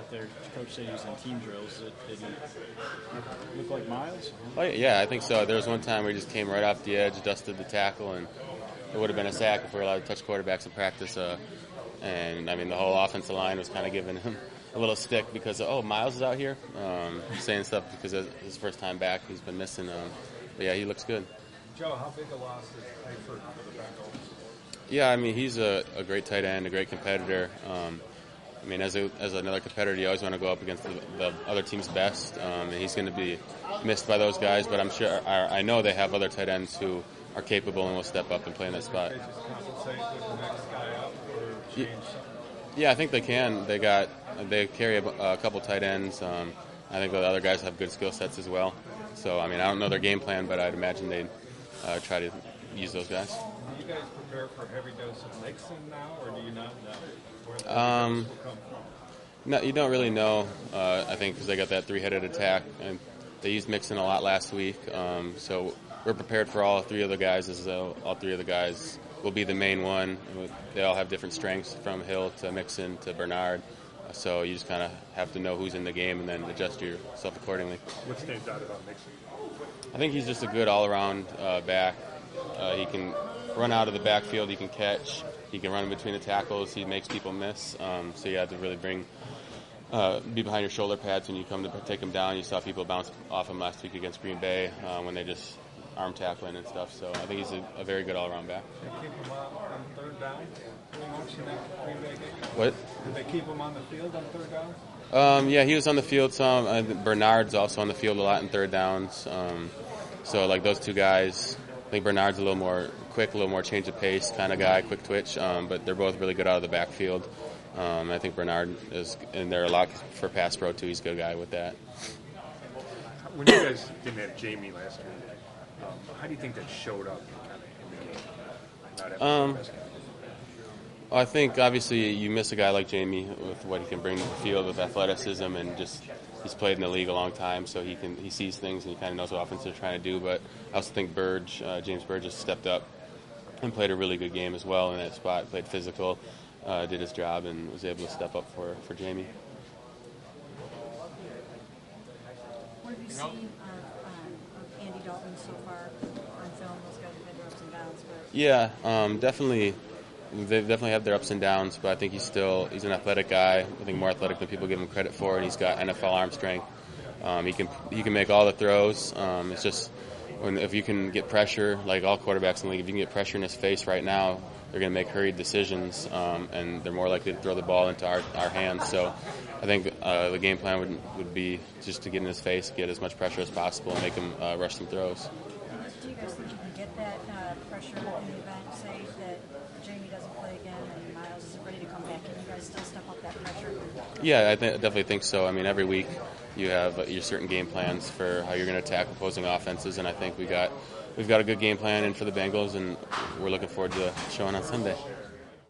out there. Coach said he was in team drills. Did he look like Miles? Oh, yeah, I think so. There was one time where he just came right off the edge, dusted the tackle, and it would have been a sack if we were allowed to touch quarterbacks in practice. And, I mean, the whole offensive line was kind of giving him a little stick because, Miles is out here, saying stuff because it's his first time back. He's been missing. But, yeah, he looks good. Joe, how big a loss is Eifert for the Bengals? Yeah, I mean, he's a great tight end, a great competitor. I mean, as another competitor, you always want to go up against the other team's best, and he's going to be missed by those guys. But I'm sure, I know they have other tight ends who are capable and will step up and play in that spot. They just compensate with the next guy up or change something? Yeah, I think they can. They carry a couple tight ends. I think the other guys have good skill sets as well. So, I mean, I don't know their game plan, but I'd imagine they'd try to use those guys. Do you guys prepare for a heavy dose of Mixon now, or do you not know where the dose will come from? No, you don't really know, I think, because they got that three-headed attack, and they used Mixon a lot last week. So we're prepared for all three of the guys, as though all three of the guys will be the main one. They all have different strengths, from Hill to Mixon to Bernard. So you just kind of have to know who's in the game and then adjust yourself accordingly. What stands out about Mixon? I think he's just a good all-around back. He can run out of the backfield. He can catch. He can run in between the tackles. He makes people miss. So you have to really be behind your shoulder pads when you come to take him down. You saw people bounce off him last week against Green Bay when they just arm tackling and stuff. So I think he's a very good all-around back. They keep him on third down? Green Bay game? What? Did they keep him on the field on third down? Yeah, he was on the field some. Bernard's also on the field a lot in third downs. So, like, those two guys, I think Bernard's a little more quick, a little more change of pace kind of guy, quick twitch, but they're both really good out of the backfield. I think Bernard is in there a lot for pass pro, too. He's a good guy with that. When you guys didn't have Jamie last year, how do you think that showed up in the game? Not having the best guy? I think, obviously, you miss a guy like Jamie with what he can bring to the field with athleticism, and just he's played in the league a long time, so he sees things and he kind of knows what offense they're trying to do. But I also think James Burgess stepped up and played a really good game as well in that spot, played physical, did his job, and was able to step up for Jamie. What have you seen of Andy Dalton so far on film? Those guys have been ups and downs. Yeah, definitely. They definitely have their ups and downs, but I think he's an athletic guy. I think more athletic than people give him credit for, and he's got NFL arm strength. He can make all the throws. It's just if you can get pressure, like all quarterbacks in the league, if you can get pressure in his face right now, they're going to make hurried decisions, and they're more likely to throw the ball into our hands. So I think the game plan would be just to get in his face, get as much pressure as possible, and make him rush some throws. Do you guys think you can get that pressure in the event, say that Jamie doesn't play again and Miles isn't ready to come back? Can you guys still step up that pressure? Yeah, I definitely think so. I mean, every week you have your certain game plans for how you're going to attack opposing offenses, and I think we've got a good game plan in for the Bengals, and we're looking forward to showing on Sunday.